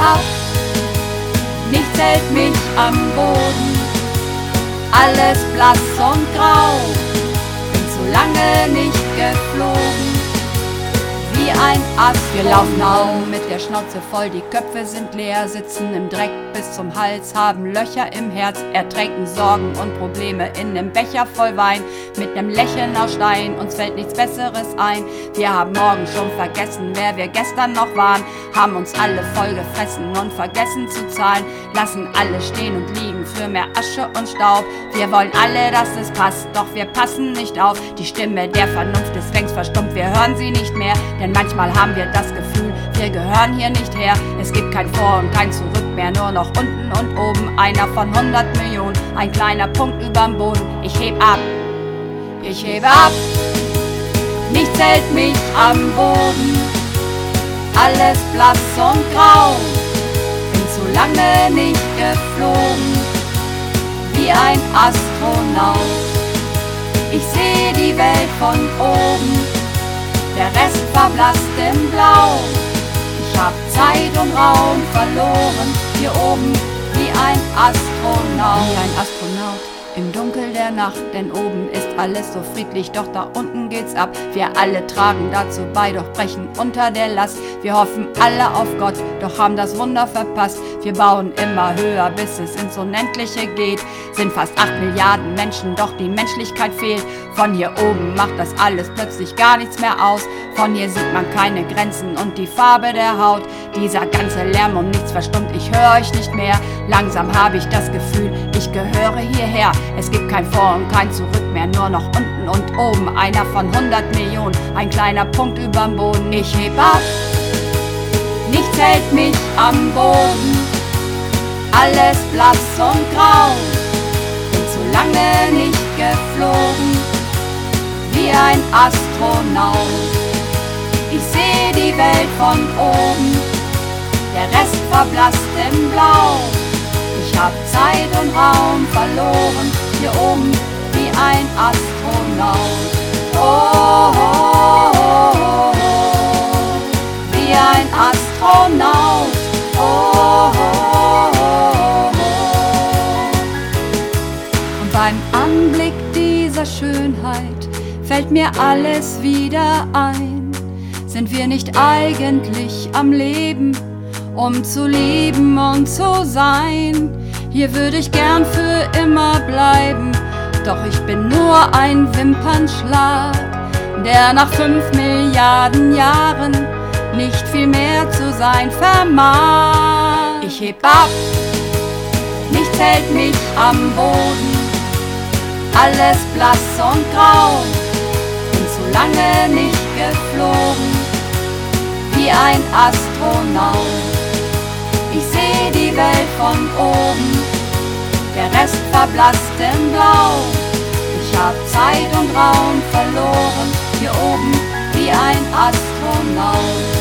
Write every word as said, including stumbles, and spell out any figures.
ab, nichts hält mich am Boden, alles blass und grau, bin zu lange nicht geflogen, wie ein Ast. Wir laufen auf mit der Schnauze voll, die Köpfe sind leer, sitzen im Dreck bis zum Hals, haben Löcher im Herz, ertränken Sorgen und Probleme in nem Becher voll Wein, mit nem Lächeln aus Stein, uns fällt nichts Besseres ein. Wir haben morgen schon vergessen, wer wir gestern noch waren, haben uns alle voll gefressen und vergessen zu zahlen, lassen alle stehen und liegen für mehr Asche und Staub. Wir wollen alle, dass es passt, doch wir passen nicht auf. Die Stimme der Vernunft ist längst verstummt, wir hören sie nicht mehr, denn manchmal haben wir das Gefühl, wir gehören hier nicht her. Es gibt kein Vor und kein Zurück mehr, nur noch unten und oben. Einer von hundert Millionen, ein kleiner Punkt überm Boden. Ich heb ab, ich hebe ab, nichts hält mich am Boden, alles blass und grau, bin zu lange nicht geflogen, wie ein Astronaut. Ich seh die Welt von oben, der Rest verblasst im Blau. Ich hab Zeit und Raum verloren, hier oben wie ein Astronaut. Wie ein Astronaut im Dunkel der Nacht, denn oben ist alles so friedlich, doch da unten geht's ab. Wir alle tragen dazu bei, doch brechen unter der Last. Wir hoffen alle auf Gott, doch haben das Wunder verpasst. Wir bauen immer höher, bis es ins Unendliche geht. Sind fast acht Milliarden Menschen, doch die Menschlichkeit fehlt. Von hier oben macht das alles plötzlich gar nichts mehr aus. Von hier sieht man keine Grenzen und die Farbe der Haut. Dieser ganze Lärm und nichts verstummt, ich höre euch nicht mehr. Langsam habe ich das Gefühl, ich gehöre hierher. Es gibt kein Vor und kein Zurück mehr, nur noch unten und oben. Einer von hundert Millionen, ein kleiner Punkt überm Boden. Ich heb ab, nichts hält mich am Boden, alles blass und grau, bin zu lange nicht geflogen, wie ein Astronaut. Ich seh die Welt von oben, der Rest verblasst im Blau. Ich hab Zeit und Raum verloren, hier oben wie ein Astronaut. Oh, oh, oh, oh, oh. Wie ein Astronaut. Oh, oh, oh, oh. Und beim Anblick dieser Schönheit fällt mir alles wieder ein. Sind wir nicht eigentlich am Leben, um zu lieben und zu sein? Hier würde ich gern für immer bleiben, doch ich bin nur ein Wimpernschlag, der nach fünf Milliarden Jahren nicht viel mehr zu sein vermag. Ich heb ab, nichts hält mich am Boden, alles blass und grau, bin zu lange nicht geflogen, wie ein Astronaut. Ich seh die Welt von oben, der Rest verblasst im Blau. Ich hab Zeit und Raum verloren, hier oben wie ein Astronaut.